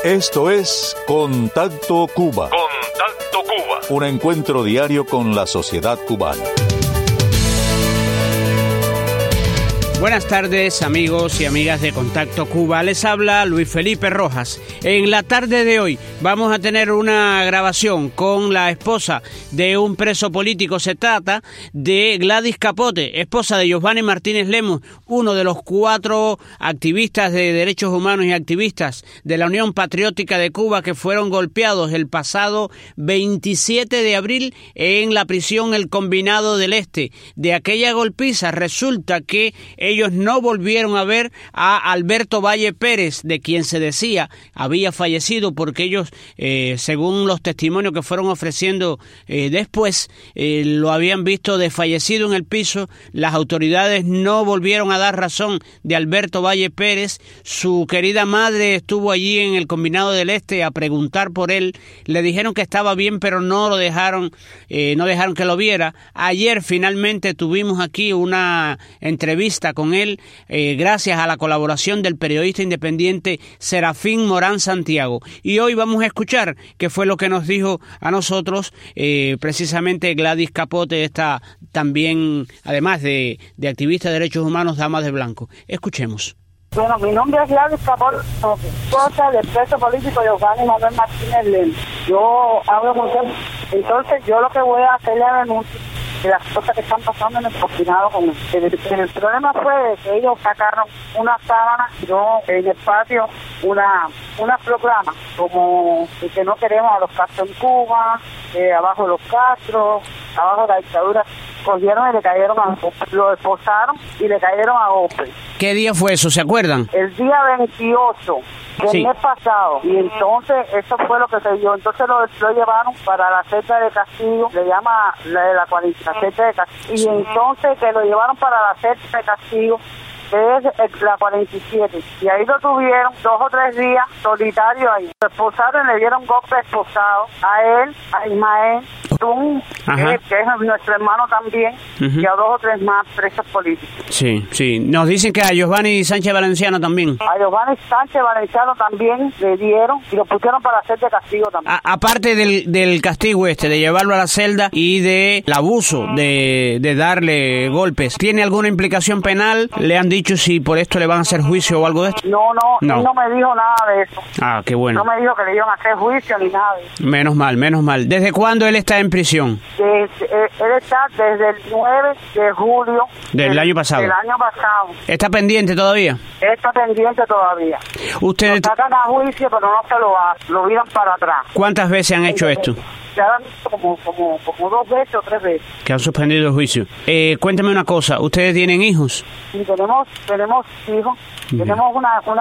Esto es Contacto Cuba. Contacto Cuba. Un encuentro diario con la sociedad cubana. Buenas tardes, amigos y amigas de Contacto Cuba. Les habla Luis Felipe Rojas. En la tarde de hoy vamos a tener una grabación con la esposa de un preso político. Se trata de Gladys Capote, esposa de Josvany Martínez Lemos, uno de los 4 activistas de derechos humanos y activistas de la Unión Patriótica de Cuba que fueron golpeados el pasado 27 de abril en la prisión El Combinado del Este. De aquella golpiza resulta que ellos no volvieron a ver a Alberto Valle Pérez, de quien se decía había fallecido, porque ellos, según los testimonios que fueron ofreciendo después, lo habían visto desfallecido en el piso. Las autoridades no volvieron a dar razón de Alberto Valle Pérez. Su querida madre estuvo allí en El Combinado del Este a preguntar por él. Le dijeron que estaba bien, pero no lo dejaron, no dejaron que lo viera. Ayer finalmente tuvimos aquí una entrevista con él, gracias a la colaboración del periodista independiente Serafín Morán Santiago. Y hoy vamos a escuchar qué fue lo que nos dijo a nosotros precisamente Gladys Capote, esta también, además de activista de derechos humanos, dama de blanco. Escuchemos. Bueno, mi nombre es Gladys Capote, esposa del preso político Josvany Martínez Lemos. Yo hablo con él, entonces yo lo que voy a hacer es la denuncia de las cosas que están pasando en el confinado con él. El problema fue que ellos sacaron una sábana, yo en el patio, una proclama como que no queremos a los Castro en Cuba, abajo los Castro, abajo la dictadura. Cogieron y le cayeron lo esposaron y le cayeron a golpes. ¿Qué día fue eso? ¿Se acuerdan? El día 28 del mes pasado. Y entonces eso fue lo que se dio. Entonces lo llevaron para la celda de castigo, le llama la celda de castigo. Y entonces que lo llevaron para la celda de castigo, que es la 47. Y ahí lo tuvieron 2 o 3 días solitario ahí. Lo esposaron y le dieron golpes esposados a él, a Ismael Tun, que es nuestro hermano también, y a 2 o 3 más presos políticos. Sí, sí. Nos dicen que a Josvany Sánchez Valenciano también. A Josvany Sánchez Valenciano también le dieron y lo pusieron para hacer de castigo también. Aparte del castigo de llevarlo a la celda y del abuso de darle golpes, ¿tiene alguna implicación penal? ¿Le han dicho si por esto le van a hacer juicio o algo de esto? No, él no me dijo nada de eso. Ah, qué bueno. No me dijo que le iban a hacer juicio ni nada de eso. Menos mal. ¿Desde cuándo él está en prisión? Él está desde el 9 de julio del año pasado. ¿Está pendiente todavía? Está pendiente todavía. Ustedes lo sacan a juicio, pero no se lo hacen, lo viran para atrás. ¿Cuántas veces han hecho esto? Ya han visto como 2 veces o 3 veces. Que han suspendido el juicio. Cuéntame una cosa, ¿ustedes tienen hijos? Sí, tenemos hijos. Tenemos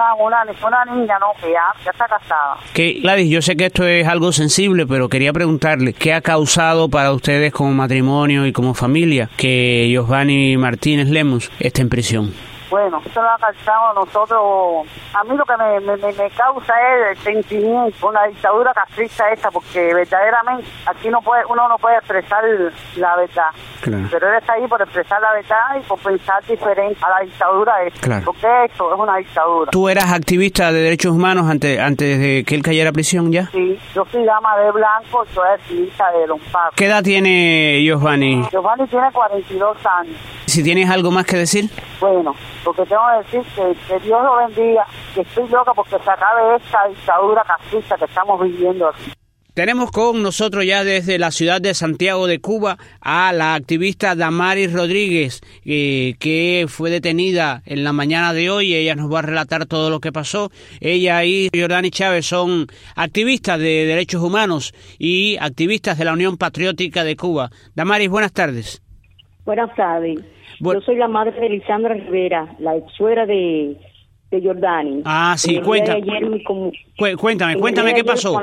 una niña, que ya está casada. Gladys, yo sé que esto es algo sensible, pero quería preguntarle, ¿qué ha causado para ustedes como matrimonio y como familia que Josvany Martínez Lemos esté en prisión? Bueno, eso lo ha causado nosotros. A mí lo que me causa es el sentimiento con la dictadura castrista esta, porque verdaderamente aquí uno no puede expresar la verdad. Claro. Pero él está ahí por expresar la verdad y por pensar diferente a la dictadura esta. Claro. Porque esto es una dictadura. ¿Tú eras activista de derechos humanos antes de que él cayera a prisión ya? Sí, yo soy dama de blanco, soy activista de Don Paco. ¿Qué edad tiene Josvany? Josvany tiene 42 años. Si tienes algo más que decir. Bueno, porque tengo que decir que Dios lo bendiga, que estoy loca porque se acabe esta dictadura castrista que estamos viviendo aquí. Tenemos con nosotros ya desde la ciudad de Santiago de Cuba a la activista Damaris Rodríguez, que fue detenida en la mañana de hoy. Ella nos va a relatar todo lo que pasó. Ella y Jordani Chávez son activistas de derechos humanos y activistas de la Unión Patriótica de Cuba. Damaris, buenas tardes. Buenas tardes. Yo soy la madre de Lisandra Rivera, la ex suegra de Jordani. Ah, sí, cuéntame qué pasó.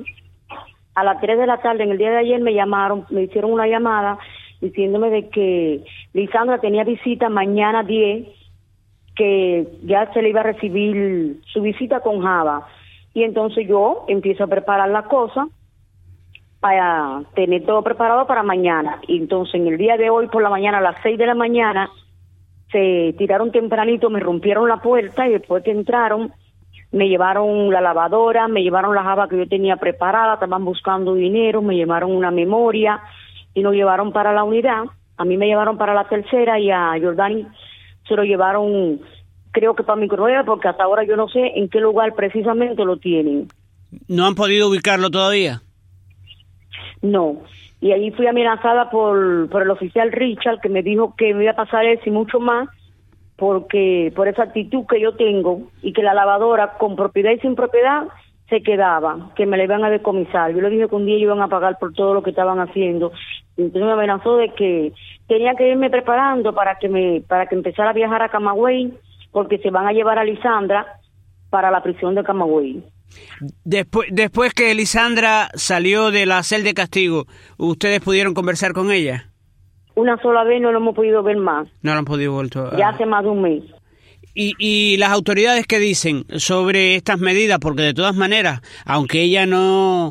A las 3 de la tarde, en el día de ayer me llamaron, me hicieron una llamada diciéndome de que Lisandra tenía visita mañana 10, que ya se le iba a recibir su visita con Java. Y entonces yo empiezo a preparar las cosas para tener todo preparado para mañana. Y entonces en el día de hoy por la mañana, a las 6 de la mañana, se tiraron tempranito, me rompieron la puerta y después que entraron Me llevaron la lavadora, me llevaron la java que yo tenía preparada, estaban buscando dinero, me llevaron una memoria y nos llevaron para la unidad. A mí me llevaron para la tercera y a Jordani se lo llevaron, creo que para Microondas, porque hasta ahora yo no sé en qué lugar precisamente lo tienen. ¿No han podido ubicarlo todavía? No. Y ahí fui amenazada por el oficial Richard, que me dijo que me iba a pasar eso y mucho más, porque por esa actitud que yo tengo, y que la lavadora, con propiedad y sin propiedad, se quedaba, que me la iban a decomisar. Yo le dije que un día iban a pagar por todo lo que estaban haciendo. Entonces me amenazó de que tenía que irme preparando para que empezara a viajar a Camagüey, porque se van a llevar a Lisandra para la prisión de Camagüey. Después que Lisandra salió de la celda de castigo, ¿ustedes pudieron conversar con ella? Una sola vez, no lo hemos podido ver más. No lo han podido volver. Ya hace más de un mes. ¿Y las autoridades qué dicen sobre estas medidas? Porque de todas maneras, aunque ella no...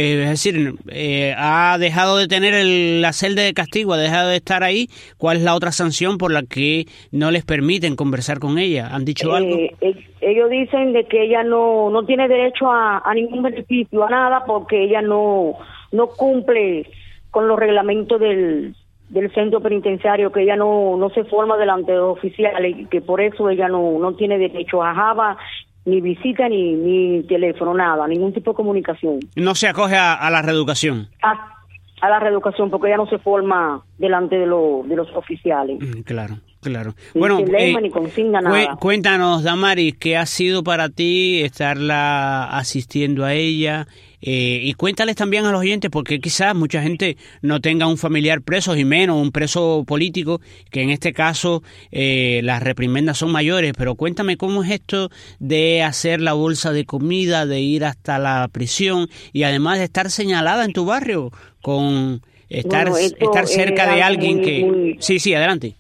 ha dejado de tener la celda de castigo, ha dejado de estar ahí, ¿cuál es la otra sanción por la que no les permiten conversar con ella? ¿Han dicho algo? Ellos dicen de que ella no tiene derecho a ningún beneficio, a nada, porque ella no cumple con los reglamentos del centro penitenciario, que ella no se forma delante de los oficiales, y que por eso ella no tiene derecho a java, ni visita, ni teléfono, nada, ningún tipo de comunicación. No se acoge a la reeducación. A la reeducación, porque ella no se forma delante de los oficiales. Claro. Ni Bueno, teléfono, ni consigna, nada. Cuéntanos, Damaris, ¿qué ha sido para ti estarla asistiendo a ella? Y cuéntales también a los oyentes, porque quizás mucha gente no tenga un familiar preso, y menos un preso político, que en este caso las reprimendas son mayores. Pero cuéntame cómo es esto de hacer la bolsa de comida, de ir hasta la prisión y además de estar señalada en tu barrio, con estar cerca de alguien que... Sí, adelante.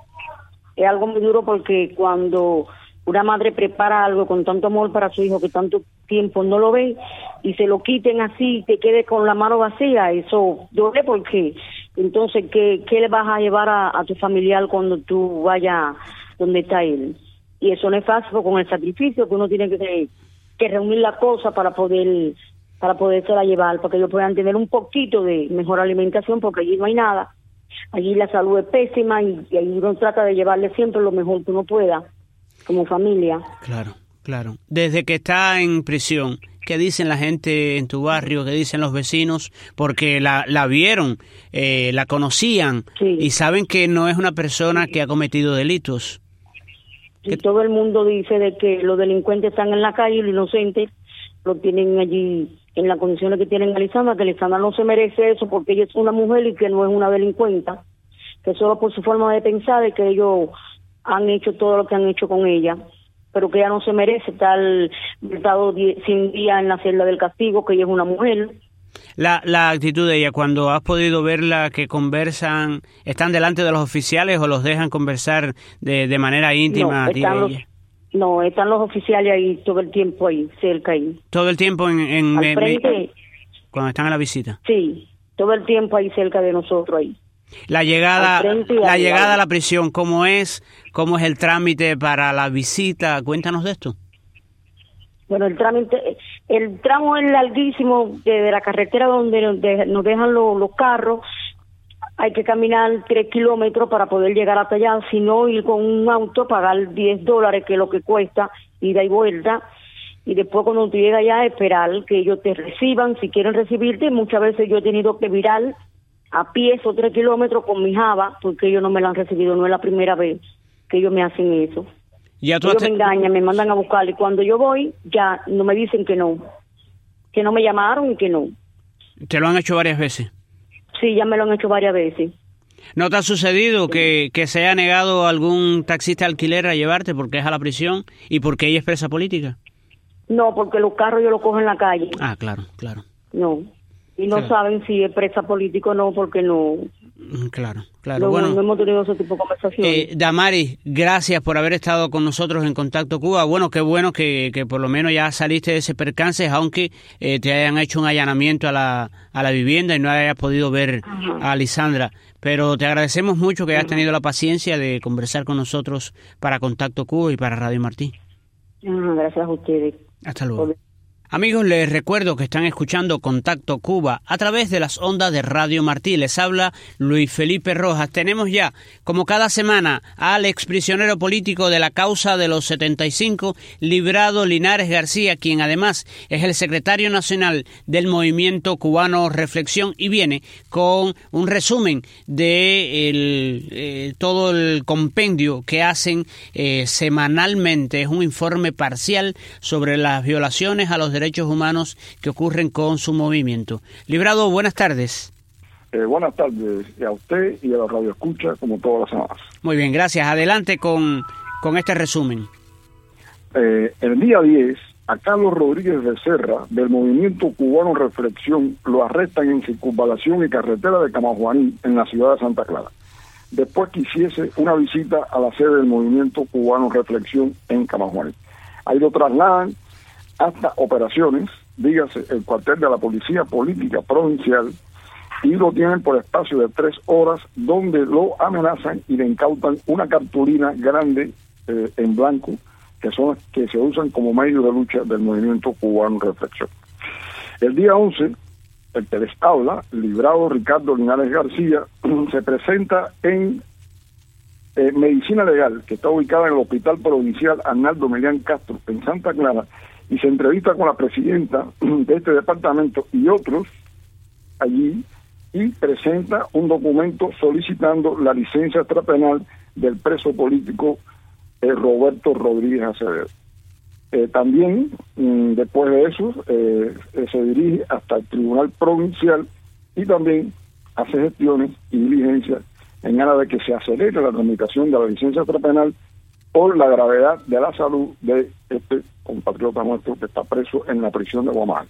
Es algo muy duro, porque cuando una madre prepara algo con tanto amor para su hijo, que tanto tiempo no lo ve, y se lo quiten así y te quede con la mano vacía, eso duele, porque entonces ¿qué le vas a llevar a tu familiar cuando tú vayas donde está él? Y eso no es fácil, con el sacrificio que uno tiene que reunir la cosa para podérsela llevar, para que ellos puedan tener un poquito de mejor alimentación, porque allí no hay nada. Allí la salud es pésima, y ahí uno trata de llevarle siempre lo mejor que uno pueda, como familia. Claro. Desde que está en prisión, ¿qué dicen la gente en tu barrio? ¿Qué dicen los vecinos? Porque la vieron, la conocían, sí, y saben que no es una persona que ha cometido delitos. Y todo el mundo dice de que los delincuentes están en la calle y los inocentes lo tienen allí en las condiciones que tienen a Lisandra, que Lisandra no se merece eso, porque ella es una mujer y que no es una delincuenta, que solo por su forma de pensar es que ellos han hecho todo lo que han hecho con ella, pero que ella no se merece estar 100 días en la celda del castigo, que ella es una mujer. La actitud de ella, cuando has podido verla, que conversan, ¿están delante de los oficiales o los dejan conversar de manera íntima? No, están los oficiales ahí todo el tiempo, ahí, cerca ahí. ¿Todo el tiempo al frente? Cuando están a la visita? Sí, todo el tiempo ahí cerca de nosotros ahí. La llegada a la prisión, ¿cómo es el trámite para la visita? Cuéntanos de esto. Bueno, el tramo es larguísimo, de la carretera donde nos dejan los carros. Hay que caminar 3 kilómetros para poder llegar hasta allá, si no ir con un auto, pagar $10, que es lo que cuesta, ida y vuelta, y después cuando tú llegas allá, esperar que ellos te reciban, si quieren recibirte. Muchas veces yo he tenido que virar a pie esos 3 kilómetros con mi java, porque ellos no me la han recibido, no es la primera vez que ellos me hacen eso. Ellos me engañan, me mandan a buscar, y cuando yo voy, ya no me dicen que no me llamaron y que no. ¿Te lo han hecho varias veces? Sí, ya me lo han hecho varias veces. ¿No te ha sucedido que se haya negado algún taxista alquiler a llevarte porque es a la prisión y porque ella es presa política? No, porque los carros yo los cojo en la calle. Ah, claro. No, y no saben si es presa política o no, porque no... Claro. Bueno, no hemos tenido ese tipo de conversaciones. Damaris, gracias por haber estado con nosotros en Contacto Cuba. Bueno, qué bueno que por lo menos ya saliste de ese percance, aunque te hayan hecho un allanamiento a la vivienda y no hayas podido ver a Lisandra. Pero te agradecemos mucho que hayas tenido la paciencia de conversar con nosotros para Contacto Cuba y para Radio Martí. Gracias a ustedes. Hasta luego. Amigos, les recuerdo que están escuchando Contacto Cuba a través de las ondas de Radio Martí. Les habla Luis Felipe Rojas. Tenemos ya, como cada semana, al exprisionero político de la causa de los 75, Librado Linares García, quien además es el secretario nacional del Movimiento Cubano Reflexión y viene con un resumen de todo el compendio que hacen semanalmente. Es un informe parcial sobre las violaciones a los derechos humanos que ocurren con su movimiento. Librado, buenas tardes. Buenas tardes a usted y a la radio escucha, como todas las semanas. Muy bien, gracias. Adelante con este resumen. El día 10, a Carlos Rodríguez Becerra, del Movimiento Cubano Reflexión, lo arrestan en circunvalación y carretera de Camajuaní, en la ciudad de Santa Clara, después que hiciese una visita a la sede del Movimiento Cubano Reflexión en Camajuaní. Ahí lo trasladan hasta operaciones, dígase el cuartel de la Policía Política Provincial, y lo tienen por espacio de 3 horas, donde lo amenazan y le incautan una cartulina grande en blanco, que son las que se usan como medio de lucha del Movimiento Cubano Reflexión. El día 11, el que les habla, Librado Ricardo Linares García, se presenta en Medicina Legal, que está ubicada en el Hospital Provincial Arnaldo Melián Castro, en Santa Clara, y se entrevista con la presidenta de este departamento y otros allí, y presenta un documento solicitando la licencia extrapenal del preso político Roberto Rodríguez Acevedo. También, después de eso, se dirige hasta el Tribunal Provincial y también hace gestiones y diligencias en aras de que se acelere la tramitación de la licencia extrapenal por la gravedad de la salud de este compatriota nuestro que está preso en la prisión de Guamán.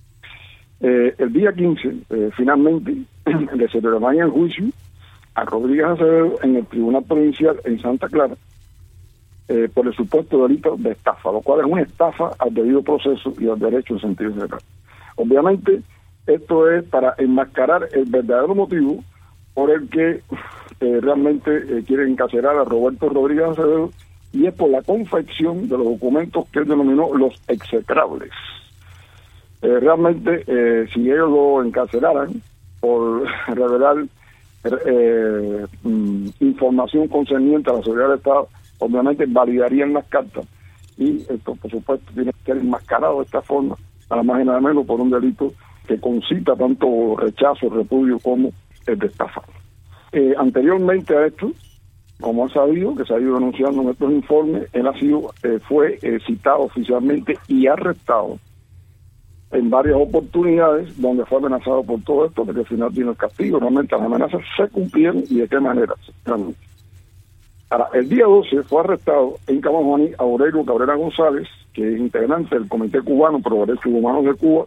El día 15, finalmente, le celebraría el juicio a Rodríguez Acevedo en el Tribunal Provincial en Santa Clara por el supuesto delito de estafa, lo cual es una estafa al debido proceso y al derecho en sentido general. Obviamente, esto es para enmascarar el verdadero motivo por el que realmente quieren encarcelar a Roberto Rodríguez Acevedo, y es por la confección de los documentos que él denominó los execrables. Realmente, si ellos lo encarcelaran por revelar información concerniente a la seguridad del Estado, obviamente validarían las cartas, y esto, por supuesto, tiene que ser enmascarado de esta forma, nada más y nada menos por un delito que concita tanto rechazo, repudio como el de estafa. Anteriormente a esto, como ha sabido, que se ha ido denunciando en estos informes, él fue citado oficialmente y arrestado en varias oportunidades, donde fue amenazado por todo esto, porque al final tiene el castigo. Realmente las amenazas se cumplieron, y de qué manera. Realmente. Ahora, el día 12 fue arrestado en Camajuaní Aurelio Cabrera González, que es integrante del Comité Cubano por los Derechos Humanos de Cuba,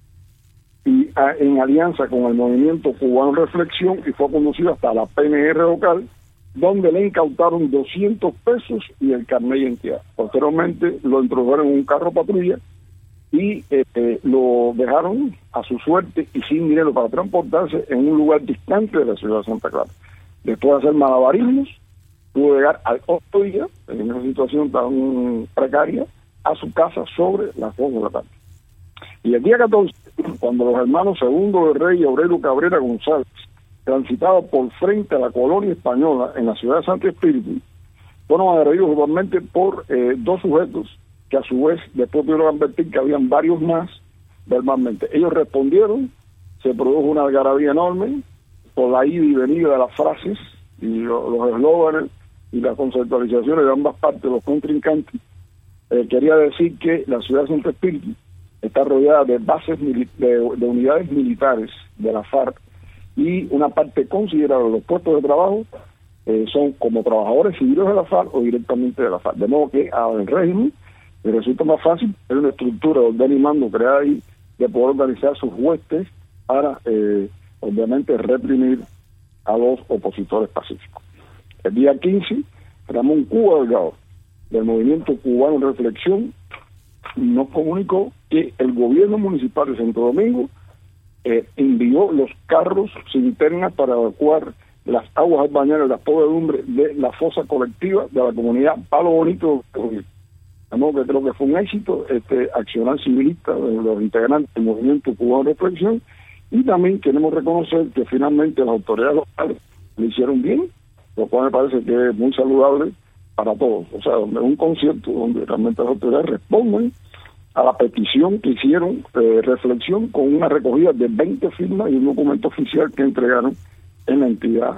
y en alianza con el Movimiento Cubano Reflexión, y fue conducido hasta la PNR local, donde le incautaron 200 pesos y el carnet de identidad. Posteriormente lo introdujeron en un carro patrulla y lo dejaron a su suerte y sin dinero para transportarse en un lugar distante de la ciudad de Santa Clara. Después de hacer malabarismos, pudo llegar al otro día, en una situación tan precaria, a su casa sobre las 2 de la tarde. Y el día 14, cuando los hermanos Segundo de Rey y Aurelio Cabrera González transitados por frente a la colonia española en la ciudad de Santo Espíritu, fueron agredidos igualmente por 2 sujetos que a su vez después pudieron advertir que habían varios más verbalmente. Ellos respondieron, se produjo una algarabía enorme por la ida y venida de las frases y los eslóganes y las conceptualizaciones de ambas partes de los contrincantes. Quería decir que la ciudad de Santo Espíritu está rodeada de bases de unidades militares de la FARC, y una parte considerable de los puestos de trabajo son como trabajadores civiles de la FARC o directamente de la FARC. De modo que al régimen le resulta más fácil, es una estructura de orden y mando creada ahí, de poder organizar sus huestes para, obviamente, reprimir a los opositores pacíficos. El día 15, Ramón Cuba Delgado, del Movimiento Cubano de Reflexión, nos comunicó que el gobierno municipal de Santo Domingo envió los carros cisternas para evacuar las aguas albañanas, las podredumbres de la fosa colectiva de la comunidad Palo Bonito. ¿no? Que creo que fue un éxito accionar civilista de los integrantes del movimiento cubano de reflexión, y también queremos reconocer que finalmente las autoridades locales le hicieron bien, lo cual me parece que es muy saludable para todos. O sea, un concierto donde realmente las autoridades responden a la petición que hicieron reflexión, con una recogida de 20 firmas y un documento oficial que entregaron en la entidad,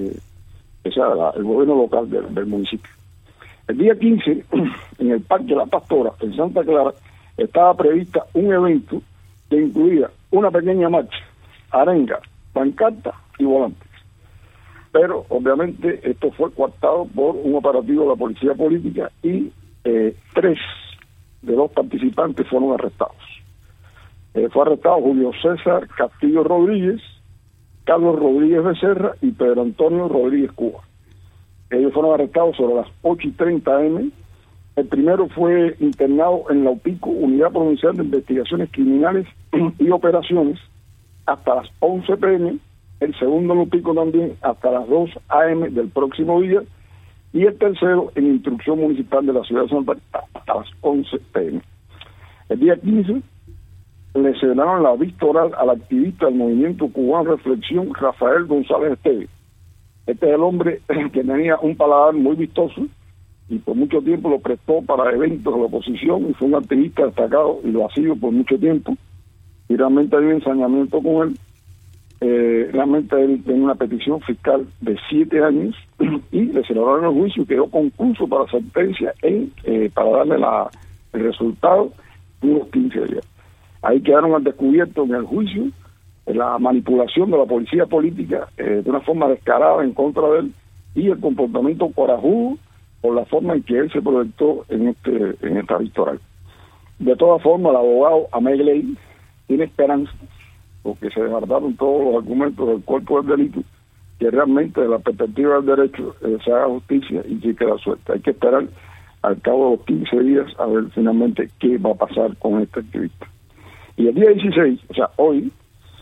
o sea, el gobierno local del municipio. El día 15, en el Parque La Pastora, en Santa Clara, estaba prevista un evento que incluía una pequeña marcha, arenga, pancarta y volantes. Pero, obviamente, esto fue coartado por un operativo de la policía política y 3 de los participantes fueron arrestados. Fue arrestado Julio César Castillo Rodríguez, Carlos Rodríguez Becerra y Pedro Antonio Rodríguez Cuba. Ellos fueron arrestados sobre las 8:30 am. El primero fue internado en la UPICO, Unidad Provincial de Investigaciones Criminales y Operaciones, hasta las 11 p.m., el segundo en UPICO también hasta las 2 a.m. del próximo día, y el tercero en instrucción municipal de la ciudad de Santa Cruz hasta las 11 p.m. El día 15 le celebraron la vista oral al activista del movimiento cubano Reflexión, Rafael González Esteve. Este es el hombre que tenía un paladar muy vistoso y por mucho tiempo lo prestó para eventos de la oposición, y fue un activista destacado y lo ha sido por mucho tiempo, y realmente hay un ensañamiento con él. Realmente él tiene una petición fiscal de 7 años y le celebraron el juicio y quedó concluso para sentencia para darle el resultado de unos 15 días. Ahí quedaron al descubierto en el juicio la manipulación de la policía política de una forma descarada en contra de él, y el comportamiento corajudo por la forma en que él se proyectó en esta vista oral. De todas formas, el abogado Amegley tiene esperanza, porque se desbarataron todos los argumentos del cuerpo del delito, que realmente de la perspectiva del derecho se haga justicia y que queda suelta. Hay que esperar al cabo de los 15 días a ver finalmente qué va a pasar con este activista. Y el día 16, o sea, hoy,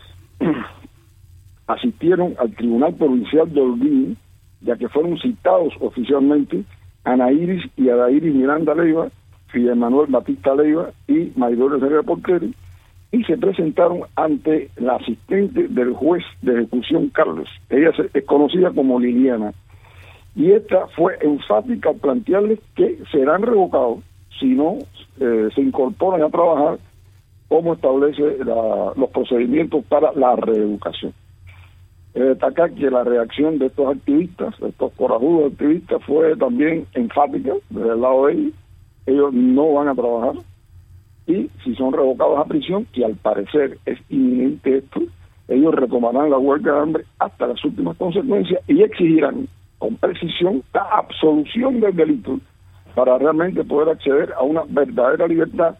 asistieron al Tribunal Provincial de Holguín, ya que fueron citados oficialmente Ana Iris y Adairis Miranda Leiva, Fidel Manuel Batista Leiva y Maridores Herrera Porteri, y se presentaron ante la asistente del juez de ejecución Carlos. Ella es conocida como Liliana, y esta fue enfática al plantearles que serán revocados si no se incorporan a trabajar como establece los procedimientos para la reeducación. Destacar que la reacción de estos activistas, de estos corajudos activistas, fue también enfática desde el lado de ellos. Ellos no van a trabajar, y si son revocados a prisión, y al parecer es inminente esto, ellos retomarán la huelga de hambre hasta las últimas consecuencias y exigirán con precisión la absolución del delito para realmente poder acceder a una verdadera libertad.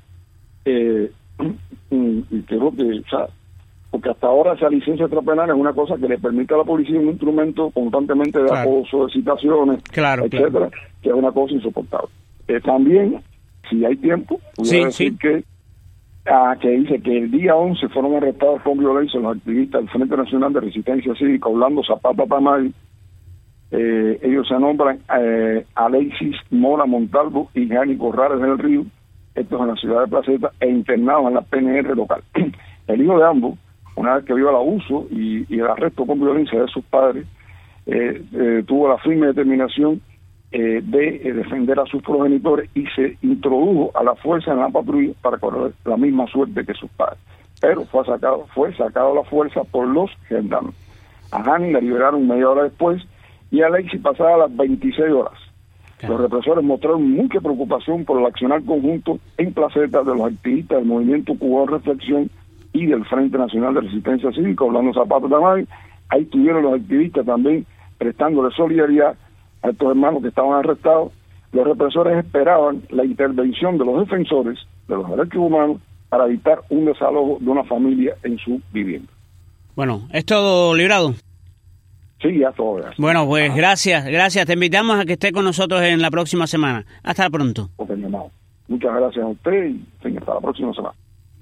Y creo que, o sea, porque hasta ahora esa licencia extrapenal es una cosa que le permite a la policía un instrumento constantemente de acoso, de citaciones, etcétera, que es una cosa insoportable. También, si hay tiempo, pudiera decir que dice que el día 11 fueron arrestados con violencia los activistas del Frente Nacional de Resistencia Cívica, Orlando Zapata Tamay. Ellos se nombran Alexis Mora Montalvo y Jani Corrales del Río, estos en la ciudad de Placeta, e internados en la PNR local. El hijo de ambos, una vez que vio el abuso y el arresto con violencia de sus padres, tuvo la firme determinación de defender a sus progenitores y se introdujo a la fuerza en la patrulla para correr la misma suerte que sus padres. Pero fue sacado a la fuerza por los gendarmes. A Jani la liberaron media hora después, y a Alexis pasada las 26 horas. Los represores mostraron mucha preocupación por el accionar conjunto en Placeta de los activistas del Movimiento Cubano Reflexión y del Frente Nacional de Resistencia Cívica, Orlando Zapata Tamay. Ahí estuvieron los activistas también prestándole solidaridad a estos hermanos que estaban arrestados. Los represores esperaban la intervención de los defensores de los derechos humanos para evitar un desalojo de una familia en su vivienda. Bueno, ¿es todo librado? Sí, ya todo. Gracias. Bueno, pues gracias. Te invitamos a que esté con nosotros en la próxima semana. Hasta pronto. Muchas gracias a usted y hasta la próxima semana.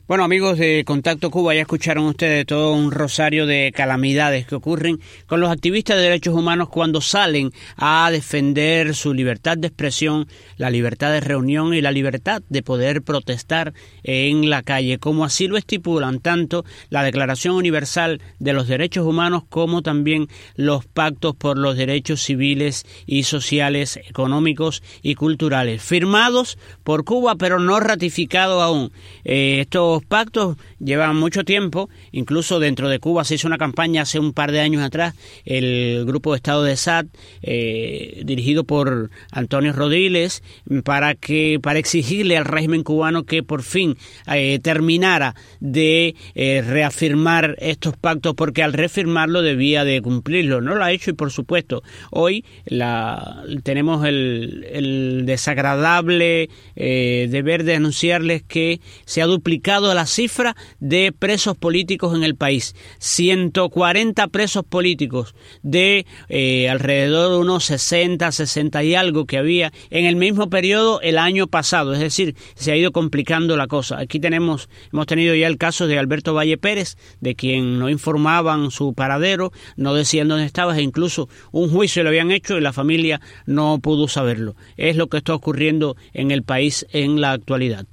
Bueno, amigos de Contacto Cuba, ya escucharon ustedes todo un rosario de calamidades que ocurren con los activistas de derechos humanos cuando salen a defender su libertad de expresión, la libertad de reunión y la libertad de poder protestar en la calle, como así lo estipulan tanto la Declaración Universal de los Derechos Humanos como también los pactos por los derechos civiles y sociales, económicos y culturales, firmados por Cuba pero no ratificados aún. Estos pactos llevan mucho tiempo, incluso dentro de Cuba se hizo una campaña hace un par de años atrás, el grupo de Estado de SAD, dirigido por Antonio Rodiles, para exigirle al régimen cubano que por fin terminara de reafirmar estos pactos, porque al reafirmarlo debía de cumplirlo. No lo ha hecho y por supuesto hoy tenemos el desagradable deber de anunciarles que se ha duplicado la cifra de presos políticos en el país. 140 presos políticos de alrededor de unos 60 y algo que había en el mismo periodo el año pasado. Es decir, se ha ido complicando la cosa. Aquí hemos tenido ya el caso de Alberto Valle Pérez, de quien no informaban su paradero, no decían dónde estaba, e incluso un juicio lo habían hecho y la familia no pudo saberlo. Es lo que está ocurriendo en el país en la actualidad.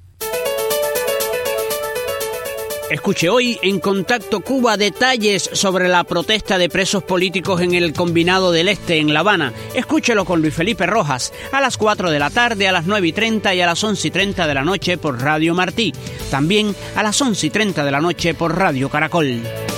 Escuche hoy en Contacto Cuba detalles sobre la protesta de presos políticos en el Combinado del Este en La Habana. Escúchelo con Luis Felipe Rojas a las 4 de la tarde, a las 9:30 y a las 11:30 de la noche por Radio Martí. También a las 11:30 de la noche por Radio Caracol.